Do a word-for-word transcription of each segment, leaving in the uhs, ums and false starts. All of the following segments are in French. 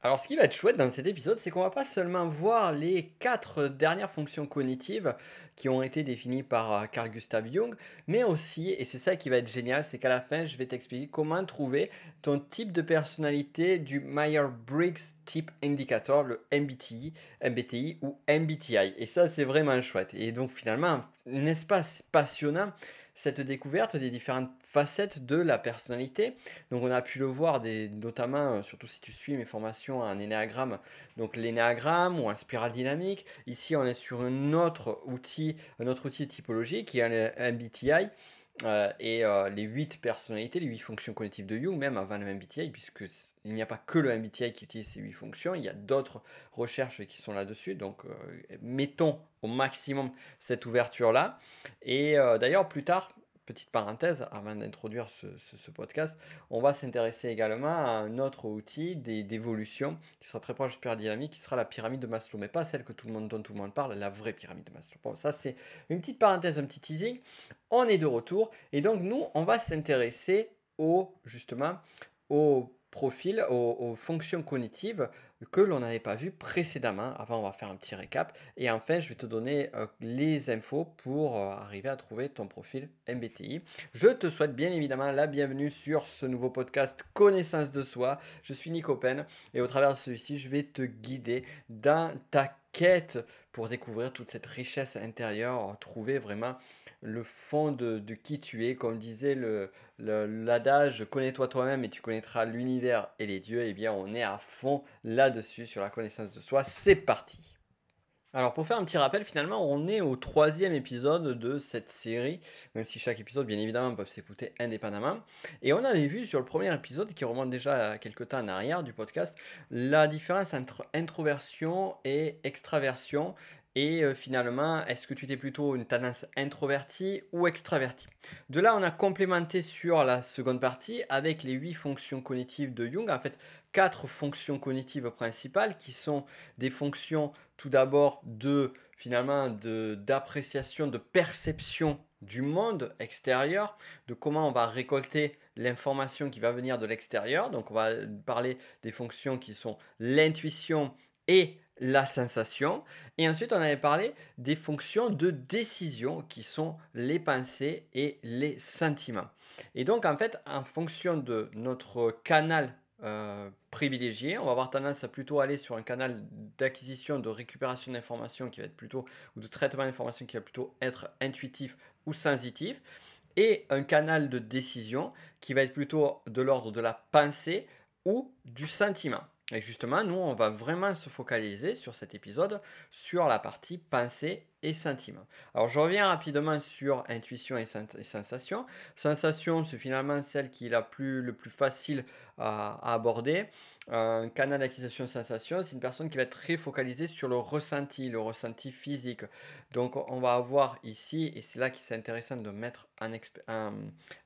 Alors, ce qui va être chouette dans cet épisode, c'est qu'on va pas seulement voir les quatre dernières fonctions cognitives qui ont été définies par euh, Carl Gustav Jung, mais aussi, et c'est ça qui va être génial, c'est qu'à la fin, je vais t'expliquer comment trouver ton type de personnalité du Myers-Briggs Type Indicator, le M B T I, M B T I ou M B T I. Et ça, c'est vraiment chouette. Et donc, finalement, n'est-ce pas passionnant cette découverte des différentes facettes de la personnalité. Donc on a pu le voir des, notamment, euh, surtout si tu suis mes formations en énéagramme, donc l'énéagramme ou en spirale dynamique. Ici on est sur un autre outil, un autre outil de typologie qui est le M B T I. Euh, et euh, les huit personnalités, les huit fonctions cognitives de Jung, même avant le M B T I, puisque il n'y a pas que le M B T I qui utilise ces huit fonctions, il y a d'autres recherches qui sont là-dessus. Donc, euh, mettons au maximum cette ouverture-là. Et euh, d'ailleurs, plus tard, petite parenthèse, avant d'introduire ce, ce, ce podcast, on va s'intéresser également à un autre outil d'évolution qui sera très proche de spirale dynamique, qui sera la pyramide de Maslow, mais pas celle que tout le monde, dont tout le monde parle, la vraie pyramide de Maslow. Bon, ça c'est une petite parenthèse, un petit teasing. On est de retour et donc nous, on va s'intéresser au justement au profil, aux, aux fonctions cognitives que l'on n'avait pas vues précédemment. Avant, on va faire un petit récap. Et enfin, je vais te donner euh, les infos pour euh, arriver à trouver ton profil M B T I. Je te souhaite bien évidemment la bienvenue sur ce nouveau podcast Connaissance de soi. Je suis Nico Pen et au travers de celui-ci, je vais te guider dans ta quête pour découvrir toute cette richesse intérieure, trouver vraiment le fond de, de qui tu es. Comme disait le, le- l'adage connais-toi toi-même et tu connaîtras l'univers et les dieux, eh bien on est à fond là-dessus sur la connaissance de soi. C'est parti. Alors pour faire un petit rappel, finalement, on est au troisième épisode de cette série, même si chaque épisode, bien évidemment, peut s'écouter indépendamment. Et on avait vu sur le premier épisode, qui remonte déjà à quelques temps en arrière du podcast, la différence entre introversion et extraversion. Et euh, finalement, est-ce que tu étais plutôt une tendance introvertie ou extravertie? De là, on a complémenté sur la seconde partie avec les huit fonctions cognitives de Jung. En fait, quatre fonctions cognitives principales qui sont des fonctions tout d'abord de finalement de d'appréciation, de perception du monde extérieur, de comment on va récolter l'information qui va venir de l'extérieur. Donc on va parler des fonctions qui sont l'intuition et la sensation. Et ensuite, on avait parlé des fonctions de décision qui sont les pensées et les sentiments. Et donc, en fait, en fonction de notre canal euh, privilégié. On va avoir tendance à plutôt aller sur un canal d'acquisition, de récupération d'informations qui va être plutôt, ou de traitement d'informations qui va plutôt être intuitif ou sensitif, et un canal de décision qui va être plutôt de l'ordre de la pensée ou du sentiment. Et justement, nous, on va vraiment se focaliser sur cet épisode sur la partie pensée et sentiment. Alors, je reviens rapidement sur intuition et, sen- et sensation. Sensation, c'est finalement celle qui est la plus, le plus facile à, à aborder. Un canal d'acquisition sensation, c'est une personne qui va être très focalisée sur le ressenti, le ressenti physique. Donc, on va avoir ici, et c'est là qu'il est intéressant de mettre en, en,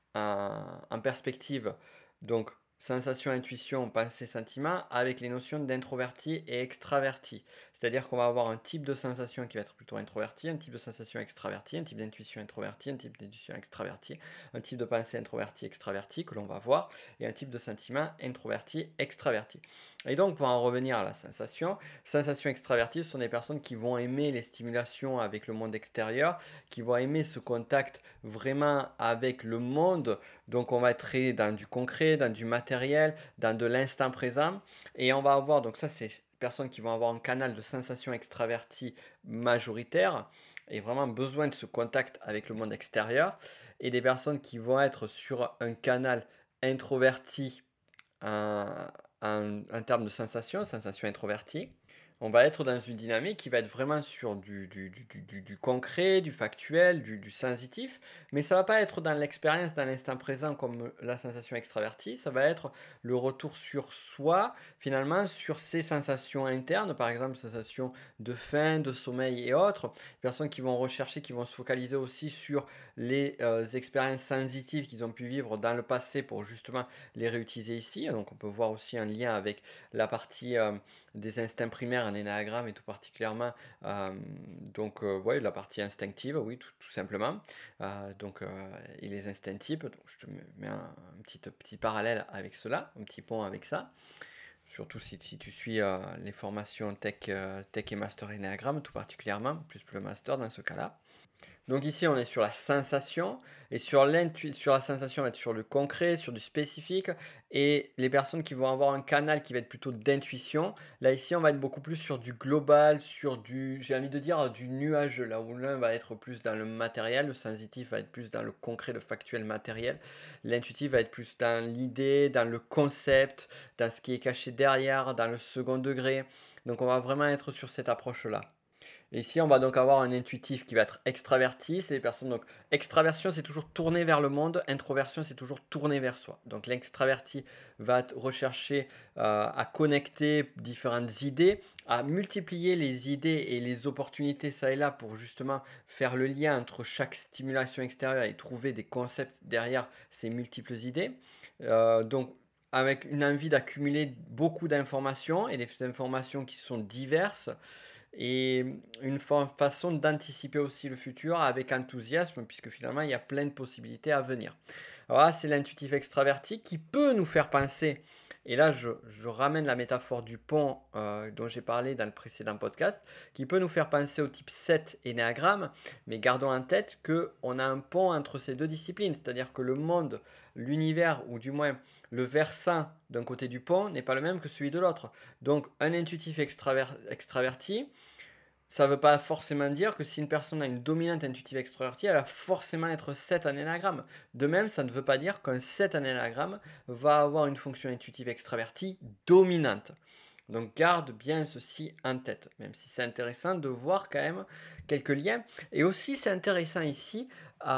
en, en perspective, donc sensation, intuition, pensée, sentiment, avec les notions d'introverti et extraverti. C'est-à-dire qu'on va avoir un type de sensation qui va être plutôt introverti, un type de sensation extraverti, un type d'intuition introverti, un type d'intuition extraverti, un type de pensée introverti, extraverti que l'on va voir, et un type de sentiment introverti, extraverti. Et donc, pour en revenir à la sensation, sensation extravertie, ce sont des personnes qui vont aimer les stimulations avec le monde extérieur, qui vont aimer ce contact vraiment avec le monde. Donc, on va être très dans du concret, dans du matériel, dans de l'instant présent. Et on va avoir, donc ça, c'est personnes qui vont avoir un canal de sensation extravertie majoritaire et vraiment besoin de ce contact avec le monde extérieur. Et des personnes qui vont être sur un canal introverti en, en, en termes de sensation, sensation introvertie. On va être dans une dynamique qui va être vraiment sur du, du, du, du, du concret, du factuel, du, du sensitif, mais ça va pas être dans l'expérience, dans l'instant présent comme la sensation extravertie, ça va être le retour sur soi, finalement sur ses sensations internes, par exemple sensations de faim, de sommeil et autres, personnes qui vont rechercher, qui vont se focaliser aussi sur les euh, expériences sensitives qu'ils ont pu vivre dans le passé pour justement les réutiliser ici. Donc on peut voir aussi un lien avec la partie euh, des instincts primaires en énéagramme et tout particulièrement euh, donc euh, ouais, la partie instinctive, oui, tout, tout simplement. Euh, donc euh, et les instincts types, donc je te mets un, un petit, petit parallèle avec cela, un petit pont avec ça. surtout si, si tu suis euh, les formations tech, euh, tech et master Enneagram, tout particulièrement, plus le master dans ce cas-là. Donc ici, on est sur la sensation, et sur, l'intu- sur la sensation, on va être sur le concret, sur du spécifique, et les personnes qui vont avoir un canal qui va être plutôt d'intuition, là ici, on va être beaucoup plus sur du global, sur du, j'ai envie de dire, du nuageux, là où l'un va être plus dans le matériel, le sensitif va être plus dans le concret, le factuel matériel, l'intuitif va être plus dans l'idée, dans le concept, dans ce qui est caché derrière, dans le second degré. Donc on va vraiment être sur cette approche-là. Et ici, on va donc avoir un intuitif qui va être extraverti. C'est les personnes, donc, extraversion, c'est toujours tourné vers le monde. Introversion, c'est toujours tourné vers soi. Donc, l'extraverti va rechercher euh, à connecter différentes idées, à multiplier les idées et les opportunités ça et là pour justement faire le lien entre chaque stimulation extérieure et trouver des concepts derrière ces multiples idées. Euh, donc, avec une envie d'accumuler beaucoup d'informations et des informations qui sont diverses et une fa- façon d'anticiper aussi le futur avec enthousiasme, puisque finalement, il y a plein de possibilités à venir. Alors là, c'est l'intuitif extraverti qui peut nous faire penser, et là, je, je ramène la métaphore du pont euh, dont j'ai parlé dans le précédent podcast, qui peut nous faire penser au type sept énéagramme, mais gardons en tête qu'on a un pont entre ces deux disciplines, c'est-à-dire que le monde, l'univers, ou du moins le versant d'un côté du pont n'est pas le même que celui de l'autre. Donc, un intuitif extraver- extraverti, ça ne veut pas forcément dire que si une personne a une dominante intuitive extravertie, elle va forcément être sept en énagramme. De même, ça ne veut pas dire qu'un sept en énagramme va avoir une fonction intuitive extravertie dominante. Donc garde bien ceci en tête, même si c'est intéressant de voir quand même quelques liens. Et aussi c'est intéressant ici,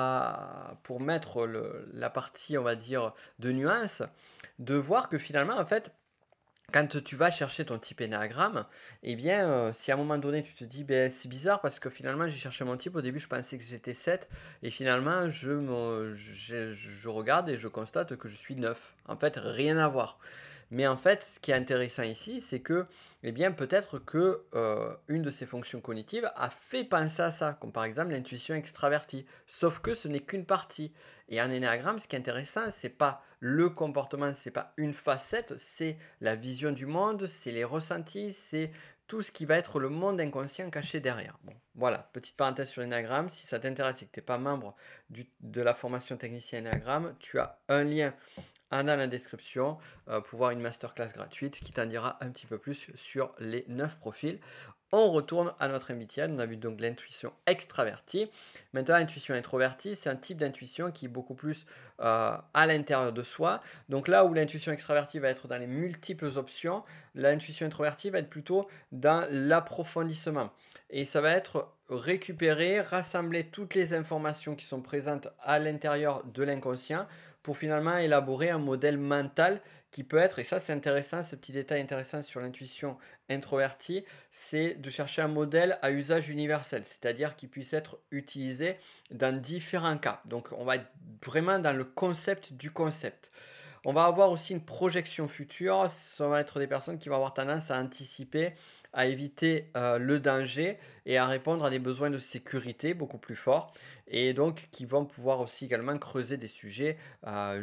à, pour mettre le, la partie, on va dire, de nuances, de voir que finalement, en fait, quand tu vas chercher ton type énéagramme, eh bien, euh, si à un moment donné tu te dis, ben, c'est bizarre parce que finalement j'ai cherché mon type, au début je pensais que j'étais sept, et finalement je, me, je, je regarde et je constate que je suis neuf. En fait, rien à voir. Mais en fait, ce qui est intéressant ici, c'est que, eh bien, peut-être que euh, une de ces fonctions cognitives a fait penser à ça, comme par exemple l'intuition extravertie. Sauf que ce n'est qu'une partie. Et en énéagramme, ce qui est intéressant, c'est pas le comportement, c'est pas une facette, c'est la vision du monde, c'est les ressentis, c'est tout ce qui va être le monde inconscient caché derrière. Bon, voilà, petite parenthèse sur l'énéagramme. Si ça t'intéresse et que tu n'es pas membre du, de la formation technicien énéagramme, tu as un lien en dans la description euh, pour voir une masterclass gratuite qui t'en dira un petit peu plus sur les neuf profils. On retourne à notre M B T I. On a vu donc l'intuition extravertie. Maintenant, l'intuition introvertie, c'est un type d'intuition qui est beaucoup plus euh, à l'intérieur de soi. Donc là où l'intuition extravertie va être dans les multiples options, l'intuition introvertie va être plutôt dans l'approfondissement. Et ça va être récupérer, rassembler toutes les informations qui sont présentes à l'intérieur de l'inconscient pour finalement élaborer un modèle mental qui peut être, et ça c'est intéressant, ce petit détail intéressant sur l'intuition introvertie, c'est de chercher un modèle à usage universel, c'est-à-dire qui puisse être utilisé dans différents cas. Donc on va être vraiment dans le concept du concept. On va avoir aussi une projection future, ça va être des personnes qui vont avoir tendance à anticiper, à éviter euh, le danger et à répondre à des besoins de sécurité beaucoup plus forts et donc qui vont pouvoir aussi également creuser des sujets euh,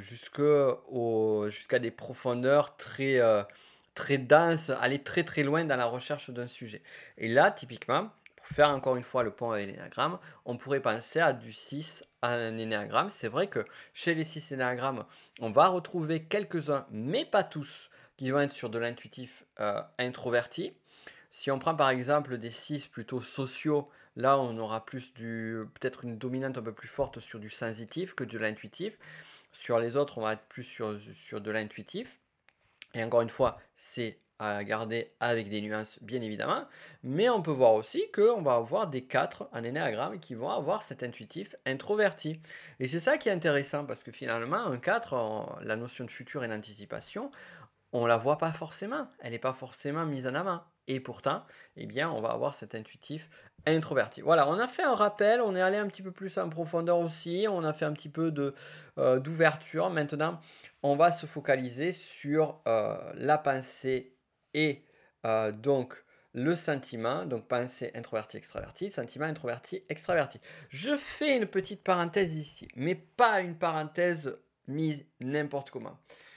jusqu'à des profondeurs très, euh, très denses, aller très très loin dans la recherche d'un sujet. Et là, typiquement, pour faire encore une fois le pont avec l'énéagramme, on pourrait penser à du six à un énéagramme. C'est vrai que chez les six énéagrammes, on va retrouver quelques-uns, mais pas tous, qui vont être sur de l'intuitif euh, introverti. Si on prend par exemple des six plutôt sociaux, là on aura plus du peut-être une dominante un peu plus forte sur du sensitif que de l'intuitif. Sur les autres, on va être plus sur, sur de l'intuitif. Et encore une fois, c'est à garder avec des nuances, bien évidemment. Mais on peut voir aussi qu'on va avoir des quatre en énéagramme qui vont avoir cet intuitif introverti. Et c'est ça qui est intéressant, parce que finalement, un quatre, en- la notion de futur et d'anticipation, on la voit pas forcément. Elle n'est pas forcément mise en avant. Et pourtant, eh bien, on va avoir cet intuitif introverti. Voilà, on a fait un rappel, on est allé un petit peu plus en profondeur aussi, on a fait un petit peu de, euh, d'ouverture. Maintenant, on va se focaliser sur euh, la pensée et euh, donc le sentiment, donc pensée introverti, extraverti, sentiment introverti, extraverti. Je fais une petite parenthèse ici, mais pas une parenthèse mise n'importe comment.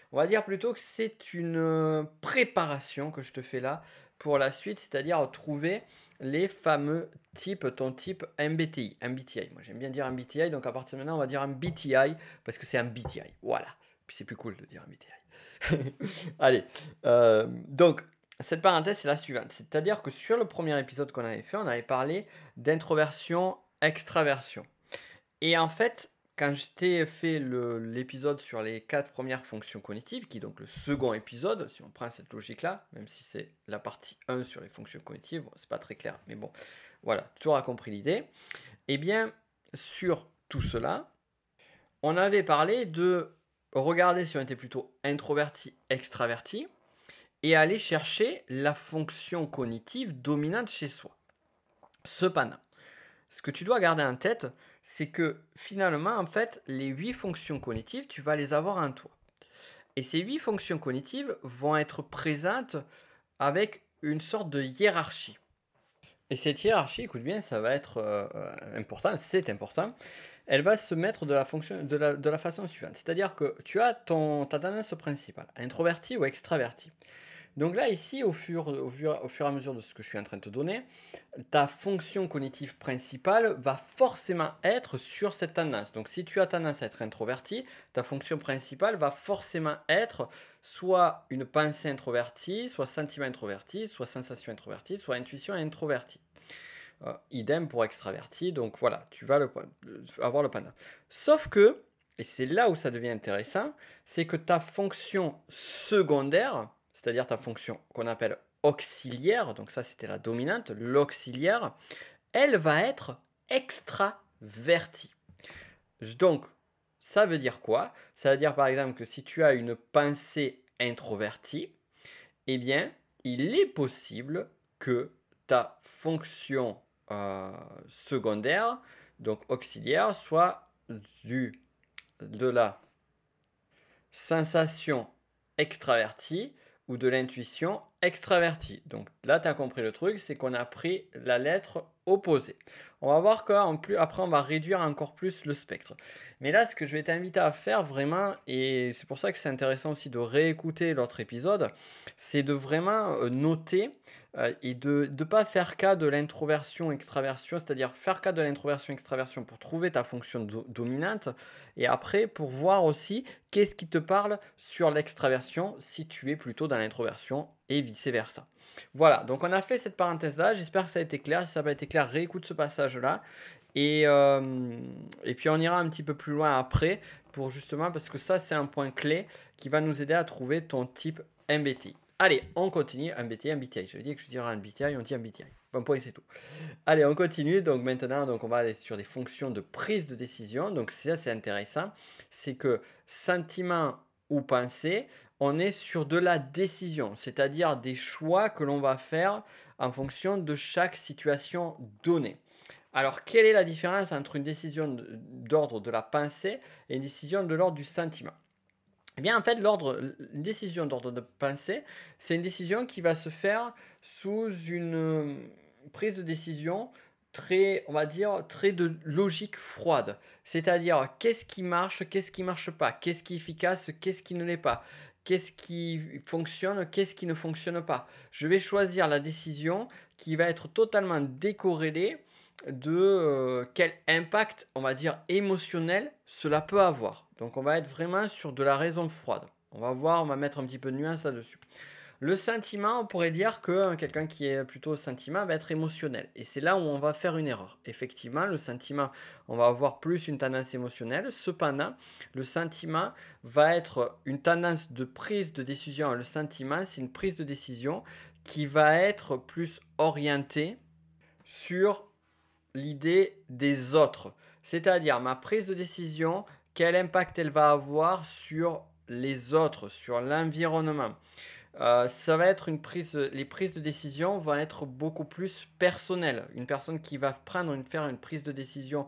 On va dire plutôt que c'est une, heu, préparation que je te fais là pour la suite, c'est-à-dire trouver les fameux types, ton type M B T I, M B T I. Moi, j'aime bien dire M B T I, donc à partir de maintenant, on va dire M B T I parce que c'est un M B T I. Voilà. Puis c'est plus cool de dire M B T I. Allez, heu, donc cette parenthèse, c'est la suivante. C'est-à-dire que sur le premier épisode qu'on avait fait, on avait parlé d'introversion, extraversion. Et en fait, quand je t'ai fait le l'épisode sur les quatre premières fonctions cognitives, qui est donc le second épisode, si on prend cette logique-là, même si c'est la partie un sur les fonctions cognitives, bon, c'est pas très clair, mais bon, voilà, tu auras compris l'idée. Eh bien, sur tout cela, on avait parlé de regarder si on était plutôt introverti, extraverti, et aller chercher la fonction cognitive dominante chez soi. Cependant, ce que tu dois garder en tête, c'est que finalement, en fait, les huit fonctions cognitives, tu vas les avoir en toi. Et ces huit fonctions cognitives vont être présentes avec une sorte de hiérarchie. Et cette hiérarchie, écoute bien, ça va être euh, euh, important, c'est important. Elle va se mettre de la, fonction, de la, de la façon suivante. C'est-à-dire que tu as ton, ta tendance principale, introverti ou extraverti. Donc là, ici, au fur, au, fur, au fur et à mesure de ce que je suis en train de te donner, ta fonction cognitive principale va forcément être sur cette tendance. Donc si tu as tendance à être introverti, ta fonction principale va forcément être soit une pensée introvertie, soit sentiment introverti, soit sensation introvertie, soit intuition introvertie. Euh, idem pour extraverti, donc voilà, tu vas le, avoir le pendant. Sauf que, et c'est là où ça devient intéressant, c'est que ta fonction secondaire, c'est-à-dire ta fonction qu'on appelle auxiliaire, donc ça c'était la dominante, l'auxiliaire, elle va être extravertie. Donc, ça veut dire quoi? Ça veut dire par exemple que si tu as une pensée introvertie, eh bien, il est possible que ta fonction euh, secondaire, donc auxiliaire, soit du, de la sensation extravertie ou de l'intuition extravertie. Donc là, tu as compris le truc, c'est qu'on a pris la lettre opposée. On va voir qu'en plus, après, on va réduire encore plus le spectre. Mais là, ce que je vais t'inviter à faire vraiment, et c'est pour ça que c'est intéressant aussi de réécouter l'autre épisode, c'est de vraiment euh, noter euh, et de ne pas faire cas de l'introversion-extraversion, c'est-à-dire faire cas de l'introversion-extraversion pour trouver ta fonction do- dominante, et après pour voir aussi qu'est-ce qui te parle sur l'extraversion si tu es plutôt dans l'introversion et vice-versa. Voilà, donc on a fait cette parenthèse-là, j'espère que ça a été clair, si ça n'a pas été clair, réécoute ce passage-là. Et, euh, et puis on ira un petit peu plus loin après, pour justement, parce que ça c'est un point clé qui va nous aider à trouver ton type M B T I. Allez, on continue, M B T I, M B T I. Je veux dire que je dirais M B T I, on dit M B T I. Bon point, c'est tout. Allez, on continue. Donc maintenant, donc on va aller sur des fonctions de prise de décision. Donc ça, c'est intéressant. C'est que sentiment ou pensée, on est sur de la décision, c'est-à-dire des choix que l'on va faire en fonction de chaque situation donnée. Alors, quelle est la différence entre une décision d'ordre de la pensée et une décision de l'ordre du sentiment? Eh bien, en fait, l'ordre, une décision d'ordre de pensée, c'est une décision qui va se faire sous une euh, prise de décision très, on va dire, très de logique froide. C'est-à-dire, qu'est-ce qui marche, qu'est-ce qui marche pas, qu'est-ce qui est efficace, qu'est-ce qui ne l'est pas, qu'est-ce qui fonctionne, qu'est-ce qui ne fonctionne pas. Je vais choisir la décision qui va être totalement décorrélée de euh, quel impact, on va dire, émotionnel cela peut avoir. Donc on va être vraiment sur de la raison froide. On va voir, on va mettre un petit peu de nuance là-dessus. Le sentiment, on pourrait dire que hein, quelqu'un qui est plutôt sentiment va être émotionnel. Et c'est là où on va faire une erreur. Effectivement, le sentiment, on va avoir plus une tendance émotionnelle. Cependant, le sentiment va être une tendance de prise de décision. Le sentiment, c'est une prise de décision qui va être plus orientée sur l'idée des autres. C'est-à-dire ma prise de décision, quel impact elle va avoir sur les autres, sur l'environnement. Euh, ça va être une prise, les prises de décision vont être beaucoup plus personnelles. Une personne qui va prendre une, faire une prise de décision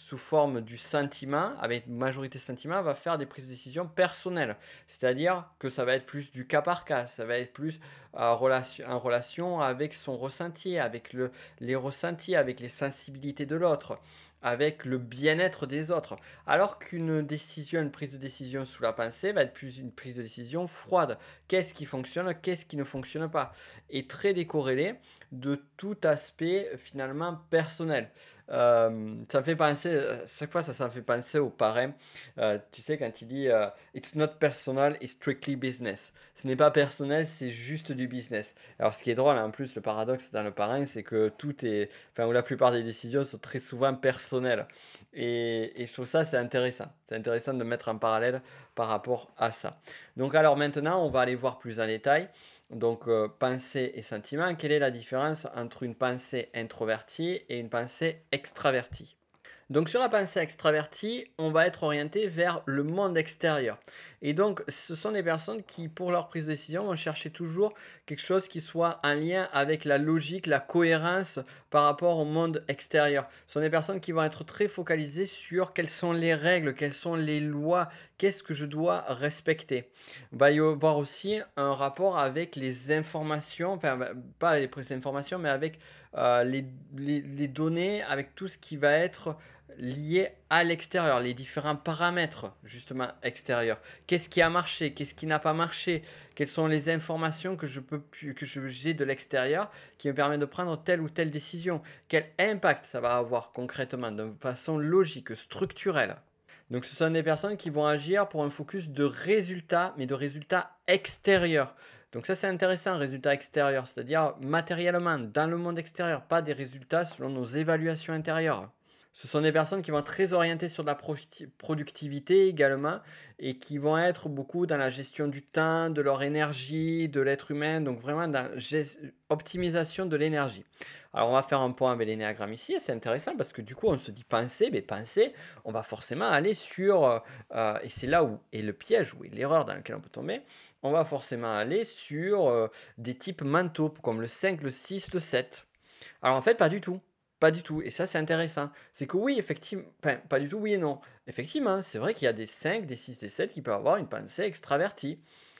sous forme du sentiment, avec une majorité sentiment, va faire des prises de décision personnelles. C'est-à-dire que ça va être plus du cas par cas, ça va être plus euh, relation, en relation avec son ressenti, avec le, les ressentis, avec les sensibilités de l'autre, avec le bien-être des autres. Alors qu'une décision, une prise de décision sous la pensée va être plus une prise de décision froide. Qu'est-ce qui fonctionne, qu'est-ce qui ne fonctionne pas? Et très décorrélé de tout aspect finalement personnel. Euh, ça me fait penser, à chaque fois ça, ça me fait penser au parrain. Euh, tu sais, quand il dit euh, It's not personal, it's strictly business. Ce n'est pas personnel, c'est juste du business. Alors ce qui est drôle, en plus, le paradoxe dans le parrain, c'est que tout est, enfin, où la plupart des décisions sont très souvent personnelles. Et, et je trouve ça, c'est intéressant. C'est intéressant de mettre en parallèle par rapport à ça. Donc alors maintenant, on va aller voir plus en détail. Donc euh, pensée et sentiment, quelle est la différence entre une pensée introvertie et une pensée extravertie? Donc sur la pensée extravertie, on va être orienté vers le monde extérieur. Et donc ce sont des personnes qui, pour leur prise de décision, vont chercher toujours quelque chose qui soit en lien avec la logique, la cohérence par rapport au monde extérieur. Ce sont des personnes qui vont être très focalisées sur quelles sont les règles, quelles sont les lois, qu'est-ce que je dois respecter. Il va y avoir aussi un rapport avec les informations, enfin pas les informations, mais avec euh, les, les, les données, avec tout ce qui va être lié à l'extérieur, les différents paramètres justement extérieurs. Qu'est-ce qui a marché, qu'est-ce qui n'a pas marché, quelles sont les informations que je peux que je, j'ai de l'extérieur qui me permettent de prendre telle ou telle décision. Quel impact ça va avoir concrètement de façon logique, structurelle. Donc ce sont des personnes qui vont agir pour un focus de résultats, mais de résultats extérieurs. Donc ça c'est intéressant, résultats extérieurs, c'est-à-dire matériellement, dans le monde extérieur, pas des résultats selon nos évaluations intérieures. Ce sont des personnes qui vont être très orientées sur de la productivité également et qui vont être beaucoup dans la gestion du temps, de leur énergie, de l'être humain, donc vraiment dans l'optimisation de l'énergie. Alors on va faire un point avec l'énéagramme ici, et c'est intéressant parce que du coup on se dit penser, mais penser, on va forcément aller sur, euh, et c'est là où est le piège, où est l'erreur dans laquelle on peut tomber, on va forcément aller sur euh, des types mentaux comme le cinq, le six, le sept. Alors en fait pas du tout. Pas du tout. Et ça, c'est intéressant. C'est que oui, effectivement, enfin, pas du tout, oui et non. Effectivement, c'est vrai qu'il y a des cinq, des six, des sept qui peuvent avoir une pensée extravertie.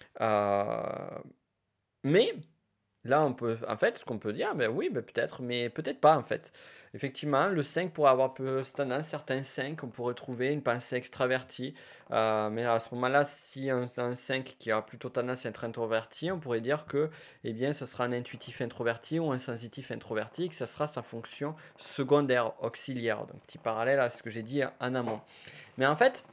Euh, Mais là, on peut, en fait, ce qu'on peut dire, ben oui, ben peut-être, mais peut-être pas, en fait. Effectivement, le cinq pourrait avoir peu tendance, certains cinq, on pourrait trouver une pensée extravertie. Euh, mais à ce moment-là, si un, un cinq qui a plutôt tendance à être introverti, on pourrait dire que, eh bien, ce sera un intuitif introverti ou un sensitif introverti, que ce sera sa fonction secondaire, auxiliaire. Donc, petit parallèle à ce que j'ai dit en amont. Mais en fait,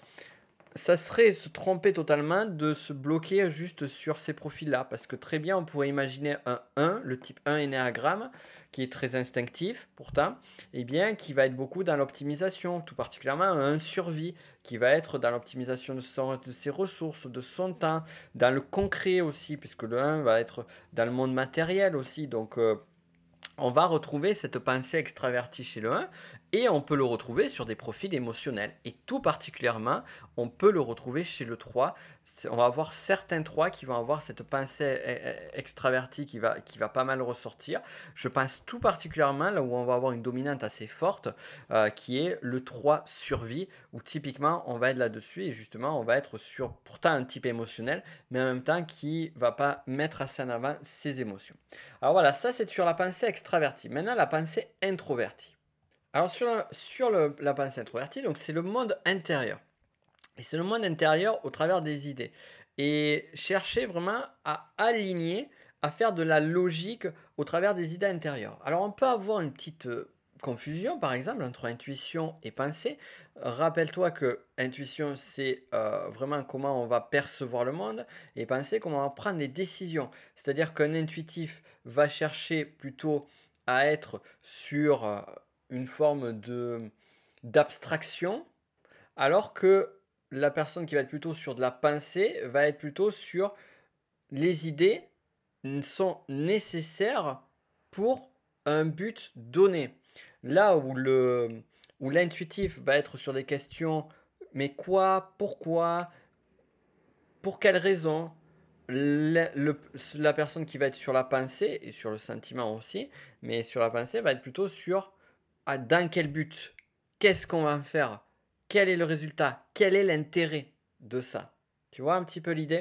ça serait se tromper totalement de se bloquer juste sur ces profils-là. Parce que très bien, on pourrait imaginer un un, le type un énéagramme, qui est très instinctif pourtant, et bien qui va être beaucoup dans l'optimisation, tout particulièrement un survie, qui va être dans l'optimisation de, son, de ses ressources, de son temps, dans le concret aussi, puisque le un va être dans le monde matériel aussi. Donc, euh, on va retrouver cette pensée extravertie chez le un et on peut le retrouver sur des profils émotionnels. Et tout particulièrement, on peut le retrouver chez le trois. On va avoir certains trois qui vont avoir cette pensée extravertie qui va, qui va pas mal ressortir. Je pense tout particulièrement là où on va avoir une dominante assez forte, euh, qui est le trois survie, où typiquement on va être là-dessus et justement on va être sur pourtant un type émotionnel, mais en même temps qui va pas mettre assez en avant ses émotions. Alors voilà, ça c'est sur la pensée extravertie. Maintenant la pensée introvertie. Alors sur, la, sur le- la pensée introvertie, donc c'est le monde intérieur. Et c'est le monde intérieur au travers des idées. Et chercher vraiment à aligner, à faire de la logique au travers des idées intérieures. Alors on peut avoir une petite euh, confusion par exemple entre intuition et pensée. Rappelle-toi que intuition c'est euh, vraiment comment on va percevoir le monde et pensée comment on va prendre des décisions. C'est-à-dire qu'un intuitif va chercher plutôt à être sur euh, une forme de d'abstraction alors que la personne qui va être plutôt sur de la pensée va être plutôt sur les idées sont nécessaires pour un but donné. Là où le où l'intuitif va être sur des questions mais quoi, pourquoi, pour quelle raison, la, le- la personne qui va être sur la pensée et sur le sentiment aussi, mais sur la pensée va être plutôt sur ah, dans quel but qu'est-ce qu'on va en faire? Quel est le résultat? Quel est l'intérêt de ça? Tu vois un petit peu l'idée?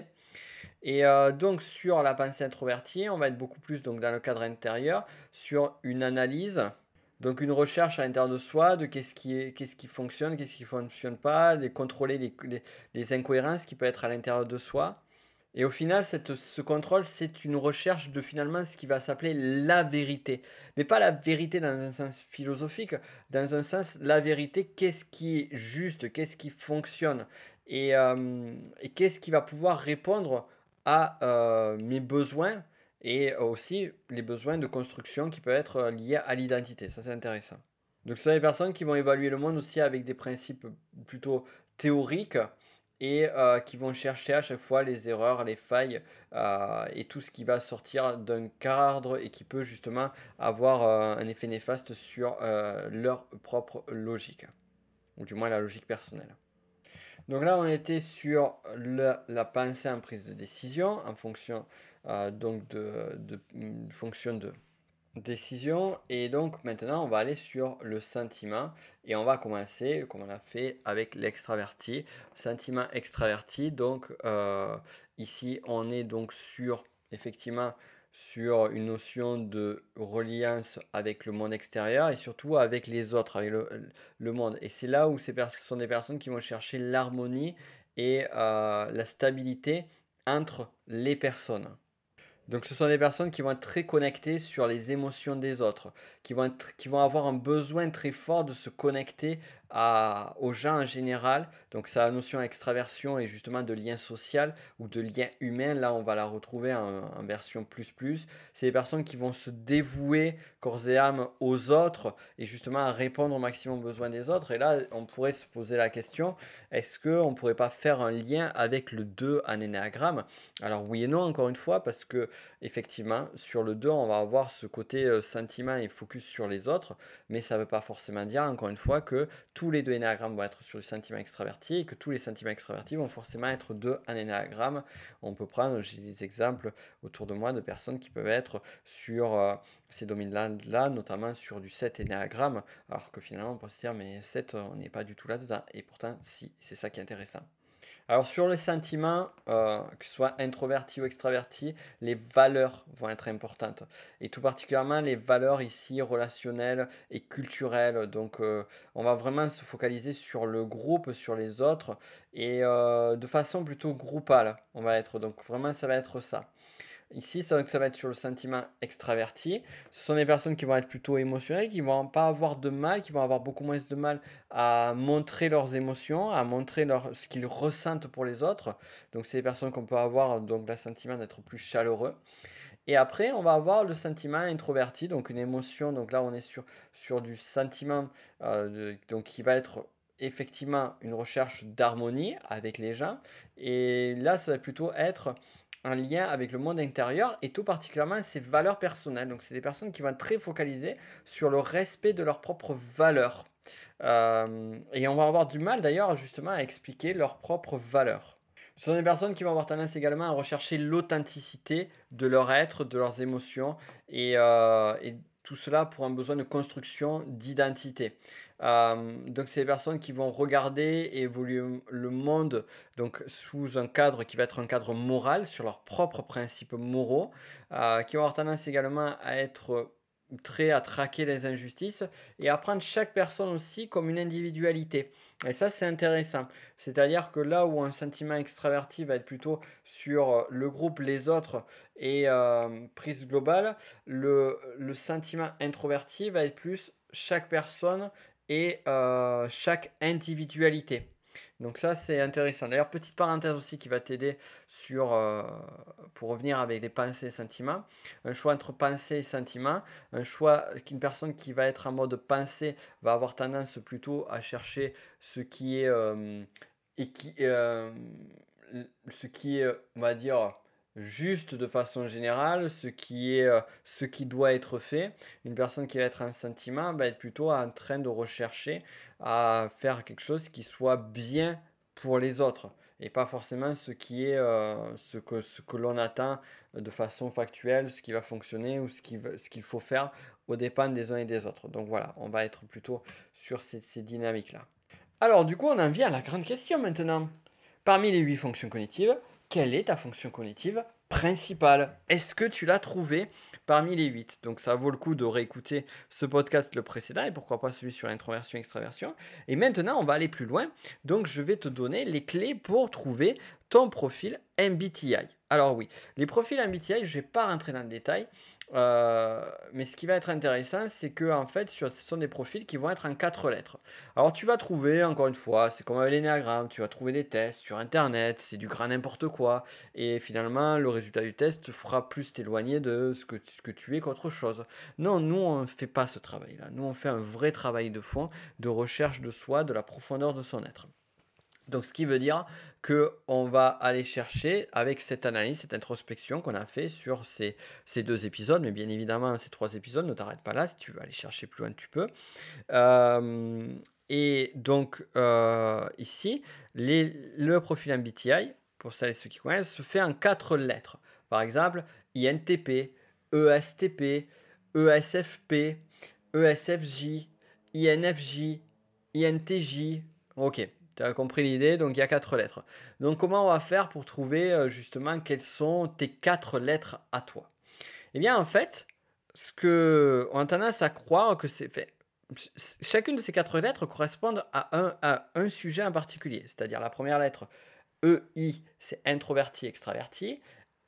Et heu, donc sur la pensée introvertie, on va être beaucoup plus donc dans le cadre intérieur, sur une analyse, donc une recherche à l'intérieur de soi de qu'est-ce qui est qu'est-ce qui fonctionne, qu'est-ce qui fonctionne pas, les contrôler les les les incohérences qui peuvent être à l'intérieur de soi. Et au final, cette ce contrôle, c'est une recherche de finalement ce qui va s'appeler la vérité. Mais pas la vérité dans un sens philosophique, dans un sens la vérité, qu'est-ce qui est juste, qu'est-ce qui fonctionne et hem et qu'est-ce qui va pouvoir répondre à, heu, mes besoins et aussi les besoins de construction qui peuvent être, heu, liés à l'identité. Ça, c'est intéressant. Donc ce sont des personnes qui vont évaluer le monde aussi avec des principes plutôt théoriques et heu, qui vont chercher à chaque fois les erreurs, les failles, heu et tout ce qui va sortir d'un cadre et qui peut justement avoir, heu, un effet néfaste sur, heu, leur propre logique, ou du moins la logique personnelle. Donc là, on était sur le la pensée en prise de décision en fonction, heu, donc de de mmh, fonction de décision. Et donc maintenant, on va aller sur le sentiment et on va commencer, comme on a fait avec l'extraverti. Sentiment extraverti, donc euh, ici, on est donc sur, effectivement, sur une notion de reliance avec le monde extérieur et surtout avec les autres, avec le, le monde. Et c'est là où ces pers- sont des personnes qui vont chercher l'harmonie et euh, la stabilité entre les personnes. Donc ce sont des personnes qui vont être très connectées sur les émotions des autres, qui vont être qui vont avoir un besoin très fort de se connecter à aux gens en général. Donc c'est la notion extraversion et justement de lien social ou de lien humain. Là, on va la retrouver en en version plus plus. C'est des personnes qui vont se dévouer corps et âme aux autres et justement à répondre au maximum aux besoins des autres. Et là, on pourrait se poser la question, est-ce qu'on ne pourrait pas faire un lien avec le deux en énéagramme? Alors oui et non, encore une fois, parce que effectivement, sur le deux, on va avoir ce côté euh, sentiment et focus sur les autres, mais ça ne veut pas forcément dire, encore une fois, que tous les deux énéagrammes vont être sur le sentiment extraverti et que tous les sentiments extravertis vont forcément être deux en énéagramme. On peut prendre, j'ai des exemples autour de moi de personnes qui peuvent être sur euh, ces domaines-là, notamment sur du sept énéagramme, alors que finalement on peut se dire, mais sept, on n'est pas du tout là-dedans. Et pourtant, si, c'est ça qui est intéressant. Alors sur les sentiments, euh, que ce soit introverti ou extraverti, les valeurs vont être importantes. Et tout particulièrement les valeurs ici relationnelles et culturelles. Donc euh, on va vraiment se focaliser sur le groupe, sur les autres, et euh, de façon plutôt groupale. On va être, donc vraiment ça va être ça. Ici, ça, ça va être sur le sentiment extraverti. Ce sont des personnes qui vont être plutôt émotionnelles, qui vont pas avoir de mal, qui vont avoir beaucoup moins de mal à montrer leurs émotions, à montrer leur, ce qu'ils ressentent pour les autres. Donc, c'est des personnes qu'on peut avoir donc le sentiment d'être plus chaleureux. Et après, on va avoir le sentiment introverti, donc une émotion. Donc là, on est sur, sur du sentiment euh, de- donc qui va être effectivement une recherche d'harmonie avec les gens. Et là, ça va plutôt être un lien avec le monde intérieur et tout particulièrement ses valeurs personnelles. Donc, c'est des personnes qui vont être très focalisées sur le respect de leurs propres valeurs. Euh, et on va avoir du mal d'ailleurs justement à expliquer leurs propres valeurs. Ce sont des personnes qui vont avoir tendance également à rechercher l'authenticité de leur être, de leurs émotions et, euh, et tout cela pour un besoin de construction d'identité. Euh, donc c'est des personnes qui vont regarder et évoluer le monde donc sous un cadre qui va être un cadre moral sur leurs propres principes moraux, euh, qui vont avoir tendance également à être très à traquer les injustices et à prendre chaque personne aussi comme une individualité. Et ça c'est intéressant. C'est-à-dire que là où un sentiment extraverti va être plutôt sur euh, le groupe, les autres et euh, prise globale, le, le sentiment introverti va être plus chaque personne et euh, chaque individualité. Donc ça c'est intéressant. D'ailleurs, petite parenthèse aussi qui va t'aider sur, euh, pour revenir avec les pensées et sentiments, un choix entre pensée et sentiment, un choix qu'une personne qui va être en mode pensée va avoir tendance plutôt à chercher ce qui est euh, et qui, euh, ce qui est, on va dire, juste de façon générale, ce qui est, euh, ce qui doit être fait. Une personne qui va être en sentiment va être plutôt en train de rechercher à faire quelque chose qui soit bien pour les autres. et pas forcément ce qui est euh, ce que, ce que l'on attend de façon factuelle, ce qui va fonctionner ou ce qui va- ce qu'il faut faire aux dépens des uns et des autres. Donc voilà, on va être plutôt sur ces, ces dynamiques-là. Alors du coup, on en vient à la grande question maintenant. Parmi les huit fonctions cognitives, quelle est ta fonction cognitive principale? Est-ce que tu l'as trouvée parmi les huit? Donc ça vaut le coup de réécouter ce podcast, le précédent, et pourquoi pas celui sur l'introversion et extraversion. Et maintenant, on va aller plus loin. Donc je vais te donner les clés pour trouver ton profil M B T I. Alors oui, les profils M B T I, je ne vais pas rentrer dans le détail. Euh, mais ce qui va être intéressant, c'est que en fait, ce sont des profils qui vont être en quatre lettres. Alors tu vas trouver, encore une fois, c'est comme avec l'énéagramme, tu vas trouver des tests sur internet, c'est du grand n'importe quoi, et finalement le résultat du test te fera plus t'éloigner de ce que, ce que tu es qu'autre chose. Non, nous on ne fait pas ce travail-là, nous on fait un vrai travail de fond, de recherche de soi, de la profondeur de son être. Donc, ce qui veut dire qu'on va aller chercher avec cette analyse, cette introspection qu'on a fait sur ces, ces deux épisodes, mais bien évidemment ces trois épisodes, ne t'arrête pas là, si tu veux aller chercher plus loin, tu peux. Euh, et donc, euh, ici, les, le profil M B T I, pour celles et ceux qui connaissent, se fait en quatre lettres. Par exemple, I N T P, E S T P, E S F P, E S F J, I N F J, I N T J. Ok, tu as compris l'idée, donc il y a quatre lettres. Donc, comment on va faire pour trouver euh, justement quelles sont tes quatre lettres à toi? Eh bien, en fait, ce que on a tendance à croire que c'est fait. Chacune de ces quatre lettres correspondent à un, à un sujet en particulier. C'est-à-dire la première lettre, E I, c'est introverti, extraverti.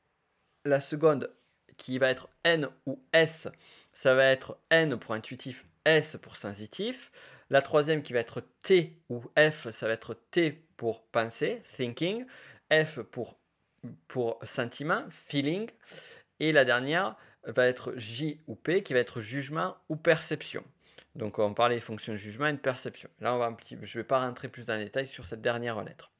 La seconde, qui va être N ou S, ça va être N pour intuitif, S pour sensitif. La troisième qui va être T ou F, ça va être T pour penser, thinking. F pour, pour sentiment, feeling. Et la dernière va être J ou P, qui va être jugement ou perception. Donc on parlait des fonctions de jugement et de perception. Là, on va un petit, je ne vais pas rentrer plus dans les détails sur cette dernière lettre.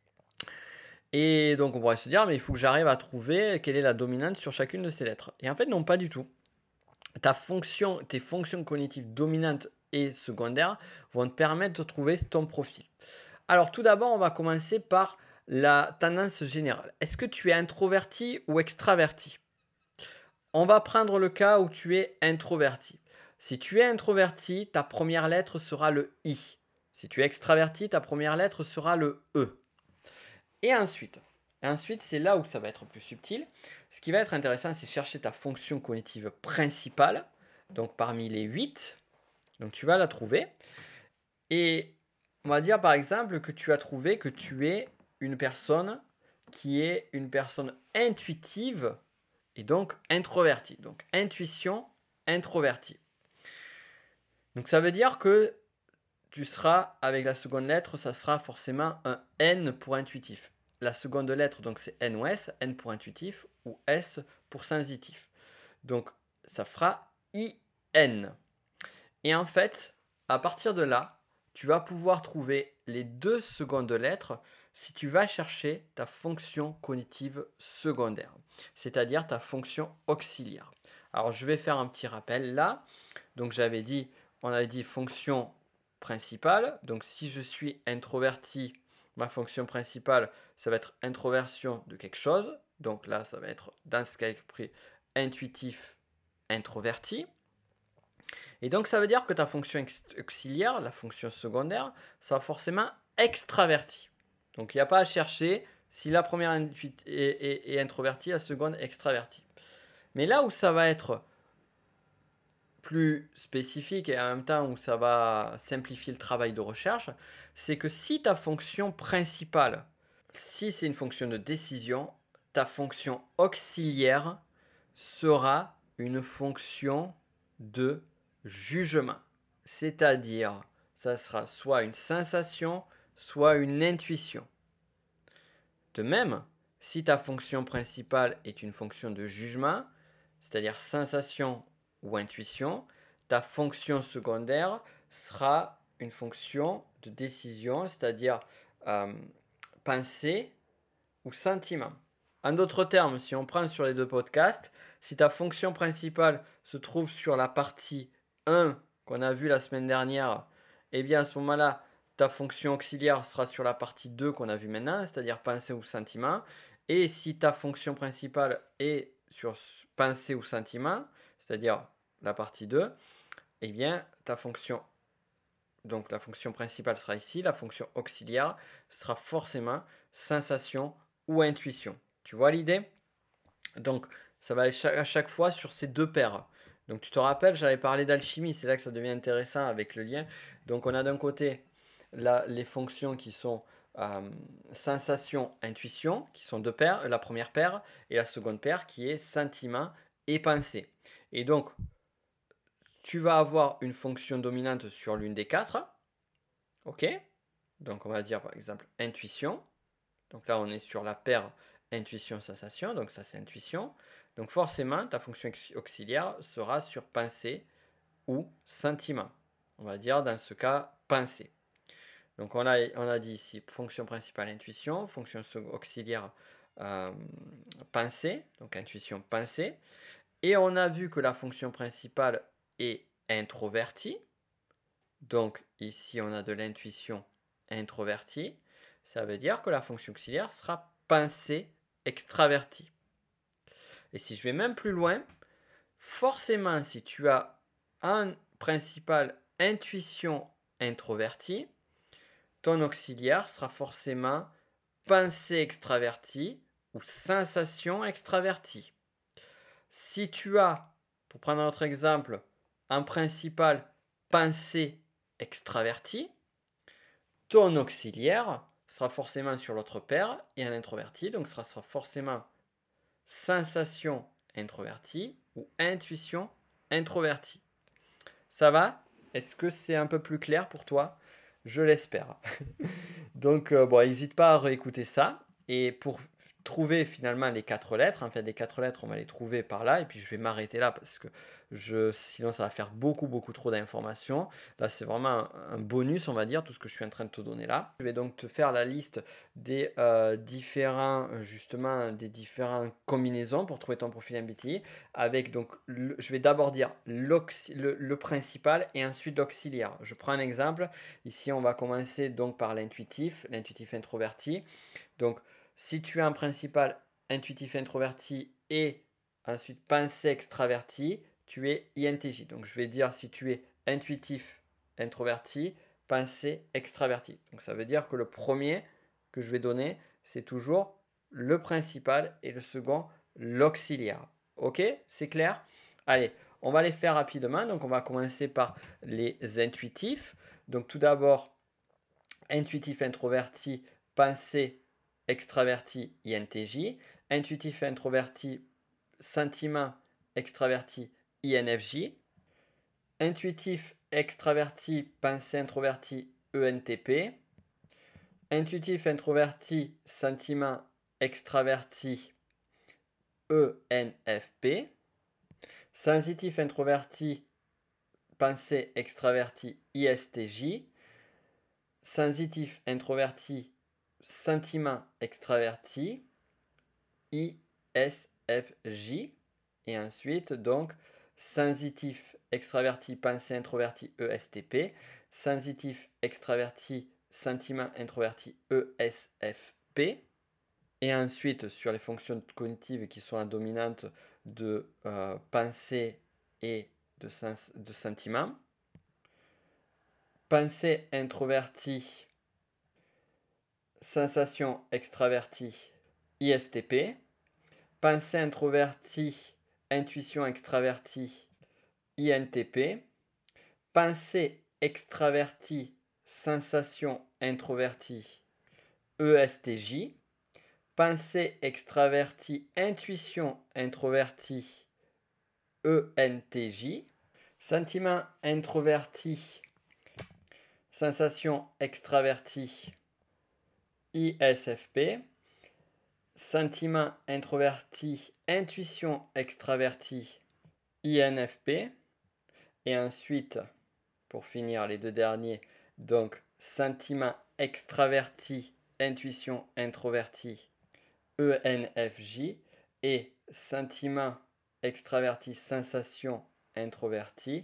Et donc on pourrait se dire, mais il faut que j'arrive à trouver quelle est la dominante sur chacune de ces lettres. Et en fait, non, pas du tout. Ta fonction, tes fonctions cognitives dominantes et secondaires vont te permettre de trouver ton profil. Alors tout d'abord, on va commencer par la tendance générale. Est-ce que tu es introverti ou extraverti? On va prendre le cas où tu es introverti. Si tu es introverti, ta première lettre sera le I. Si tu es extraverti, ta première lettre sera le E. Et ensuite, ensuite c'est là où ça va être plus subtil. Ce qui va être intéressant, c'est chercher ta fonction cognitive principale. Donc parmi les huit, donc tu vas la trouver. Et on va dire par exemple que tu as trouvé que tu es une personne qui est une personne intuitive et donc introverti. Donc intuition, introverti. Donc ça veut dire que tu seras, avec la seconde lettre, ça sera forcément un N pour intuitif. La seconde lettre, donc c'est N ou S, N pour intuitif ou S pour sensitif. Donc ça fera I N. Et en fait, à partir de là, tu vas pouvoir trouver les deux secondes lettres si tu vas chercher ta fonction cognitive secondaire, c'est-à-dire ta fonction auxiliaire. Alors, je vais faire un petit rappel là. Donc, j'avais dit, on avait dit fonction principale. Donc, si je suis introverti, ma fonction principale, ça va être introversion de quelque chose. Donc là, ça va être, dans ce cas pris, intuitif, introverti. Et donc, ça veut dire que ta fonction auxiliaire, la fonction secondaire, sera forcément extravertie. Donc, il n'y a pas à chercher si la première est, est, est introvertie, la seconde extravertie. Mais là où ça va être plus spécifique et en même temps où ça va simplifier le travail de recherche, c'est que si ta fonction principale, si c'est une fonction de décision, ta fonction auxiliaire sera une fonction de jugement. C'est-à-dire, ça sera soit une sensation, soit une intuition. De même, si ta fonction principale est une fonction de jugement, c'est-à-dire sensation ou intuition, ta fonction secondaire sera une fonction de décision, c'est-à-dire euh, pensée ou sentiment. En d'autres termes, si on prend sur les deux podcasts, si ta fonction principale se trouve sur la partie un qu'on a vue la semaine dernière, eh bien à ce moment-là, ta fonction auxiliaire sera sur la partie deux qu'on a vue maintenant, c'est-à-dire pensée ou sentiment. Et si ta fonction principale est sur s- pensée ou sentiment, c'est-à-dire la partie deux, eh bien, ta fonction, donc la fonction principale sera ici, la fonction auxiliaire sera forcément sensation ou intuition. Tu vois l'idée? Donc, ça va être cha- à chaque fois sur ces deux paires. Donc, tu te rappelles, j'avais parlé d'alchimie, c'est là que ça devient intéressant avec le lien. Donc, on a d'un côté là, les fonctions qui sont euh, sensation, intuition, qui sont deux paires, la première paire, et la seconde paire qui est sentiment et pensée. Et donc, tu vas avoir une fonction dominante sur l'une des quatre. OK? Donc, on va dire par exemple intuition. Donc là, on est sur la paire intuition-sensation, donc ça c'est intuition. Donc forcément, ta fonction auxiliaire sera sur pensée ou sentiment. On va dire dans ce cas pensée. Donc on a, on a dit ici fonction principale intuition, fonction auxiliaire euh, pensée, donc intuition pensée. Et on a vu que la fonction principale est introvertie. Donc ici on a de l'intuition introvertie. Ça veut dire que la fonction auxiliaire sera pensée extravertie. Et si je vais même plus loin, forcément si tu as un principal intuition introvertie, ton auxiliaire sera forcément pensée extravertie ou sensation extravertie. Si tu as, pour prendre un autre exemple, un principal pensée extravertie, ton auxiliaire sera forcément sur l'autre paire et un introverti, donc ce sera forcément sensation introvertie ou intuition introvertie. Ça va? Est-ce que c'est un peu plus clair pour toi? Je l'espère. Donc, euh, bon, n'hésite pas à réécouter ça. Et pour trouver finalement les quatre lettres, en fait, les quatre lettres, on va les trouver par là. Et puis, je vais m'arrêter là parce que je, sinon, ça va faire beaucoup, beaucoup trop d'informations. Là, c'est vraiment un, un bonus, on va dire, tout ce que je suis en train de te donner là. Je vais donc te faire la liste des euh, différents, justement, des différentes combinaisons pour trouver ton profil M B T I. Avec donc, le- je vais d'abord dire le, le principal et ensuite l'auxiliaire. Je prends un exemple. Ici, on va commencer donc par l'intuitif, l'intuitif introverti. Donc, si tu as un principal intuitif introverti et ensuite pensée extraverti, tu es I N T J. Donc, je vais dire si tu es intuitif introverti, pensée extraverti. Donc, ça veut dire que le premier que je vais donner, c'est toujours le principal et le second, l'auxiliaire. Ok? C'est clair? Allez, on va les faire rapidement. Donc, on va commencer par les intuitifs. Donc, tout d'abord, intuitif introverti, pensée extraverti, I N T J. Intuitif introverti, sentiment extraverti, I N F J. Intuitif extraverti, pensée introverti, E N T P. Intuitif introverti, sentiment extraverti, E N F P. Sensitif introverti, pensée extraverti, I S T J. Sensitif introverti, sentiment extraverti, I S F J. Et ensuite, donc, sensitif extraverti, pensée introverti, E S T P. Sensitif extraverti, sentiment introverti, E S F P. Et ensuite, sur les fonctions cognitives qui sont la dominante de euh, pensée et de, sens, de sentiment. Pensée introvertie, sensation extravertie, I S T P. Pensée introvertie, intuition extravertie, I N T P. Pensée extravertie, sensation introvertie, E S T J. Pensée extravertie, intuition introvertie, E N T J. Sentiment introverti, sensation extravertie, I S F P. Sentiment introverti, intuition extravertie, I N F P. Et ensuite, pour finir les deux derniers, donc sentiment extraverti, intuition introvertie, E N F J. Et sentiment extraverti, sensation introvertie,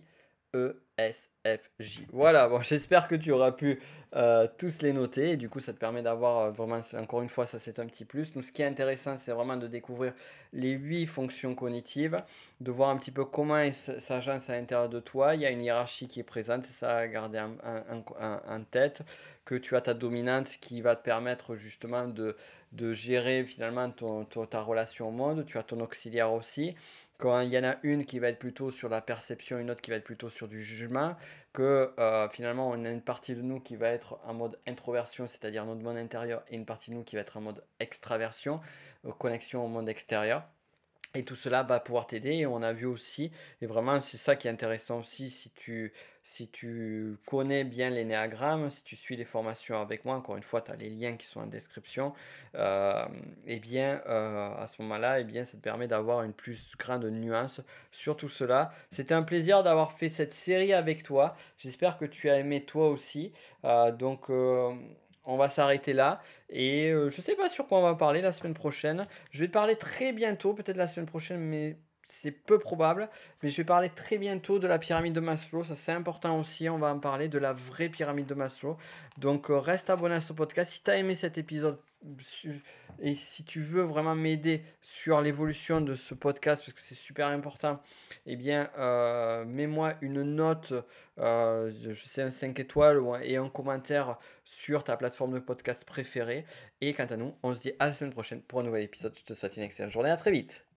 E S F J. Voilà, bon, j'espère que tu auras pu euh, tous les noter. Et du coup, ça te permet d'avoir euh, vraiment, c'est- encore une fois, ça c'est un petit plus. Nous, ce qui est intéressant, c'est vraiment de découvrir les huit fonctions cognitives, de voir un petit peu comment elles s- s'agencent à l'intérieur de toi. Il y a une hiérarchie qui est présente, c'est ça à garder en, en- en- en tête, que tu as ta dominante qui va te permettre justement de, de gérer finalement ton, ton- ta relation au monde. Tu as ton auxiliaire aussi. Quand il y en a une qui va être plutôt sur la perception, une autre qui va être plutôt sur du jugement, que euh, finalement on a une partie de nous qui va être en mode introversion, c'est-à-dire notre monde intérieur, et une partie de nous qui va être en mode extraversion, euh, connexion au monde extérieur. Et tout cela va pouvoir t'aider. Et on a vu aussi, et vraiment c'est ça qui est intéressant aussi, si tu, si tu connais bien l'énéagramme, si tu suis les formations avec moi, encore une fois, tu as les liens qui sont en description, euh, et bien euh, à ce moment-là, et bien ça te permet d'avoir une plus grande nuance sur tout cela. C'était un plaisir d'avoir fait cette série avec toi. J'espère que tu as aimé toi aussi. Euh, donc euh, on va s'arrêter là. Et euh, je sais pas sur quoi on va parler la semaine prochaine. Je vais te parler très bientôt, peut-être la semaine prochaine, mais c'est peu probable. Mais je vais parler très bientôt de la pyramide de Maslow. Ça, c'est important aussi. On va en parler de la vraie pyramide de Maslow. Donc, euh, reste abonné à ce podcast. Si tu as aimé cet épisode et si tu veux vraiment m'aider sur l'évolution de ce podcast, parce que c'est super important, eh bien, euh, mets-moi une note, euh, je sais, un cinq étoiles ou un- et un commentaire sur ta plateforme de podcast préférée. Et quant à nous, on se dit à la semaine prochaine pour un nouvel épisode. Je te souhaite une excellente journée. À très vite.